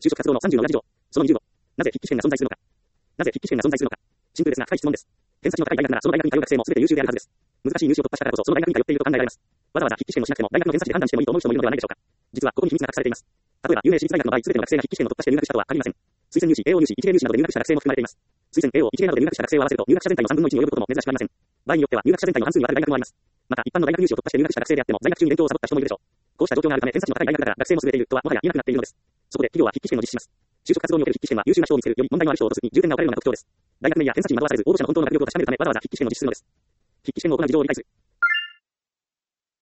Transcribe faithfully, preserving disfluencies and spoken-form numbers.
就職活動のさんじゅうの裏事情。そのにじゅうご。なぜ筆記試験が存在するのか。なぜ筆記試験が存在するのか。シンプルですが深い質問です。偏差値の高い大学ならその大学に通う学生も全て優秀であるはずです。難しい入試を突破したからこそその大学に通っていると考えられます。わざわざ筆記試験をしなくても大学の偏差値で判断してもいいと思う人もいるのではないでしょうか。実はここに秘密が隠されています。例えば有名私立大学の場合、全ての学生が筆記試験を突破して入学したとは限りません。推薦入試、エーオー 入試、一例入試などで入学した学生も含まれています。推薦 エーオー、一例などで入学した学生を合わせると入学者全体のさんぶんのいちに及ぶことも珍しくありません。場合によっては入学者全体の半数に割る大学もあります。また一般の大学入試を突破して入学した学生であっても在学中に勉強をサボった人もいるでしょう。こうした状況があるため偏差値の高い大学だから学生も優れているとはもはや言えなくなっているのです。そこで企業は筆記試験を実施します。就職活動における筆記試験は優秀な人を見つけるより問題のある人を落とすに重点が置かれるのが特徴です。大学名や偏差値に惑わされず応募者の本当の学力を確かめるためわざわざ筆記試験を実施するのです。筆記試験を行う事情を理解する。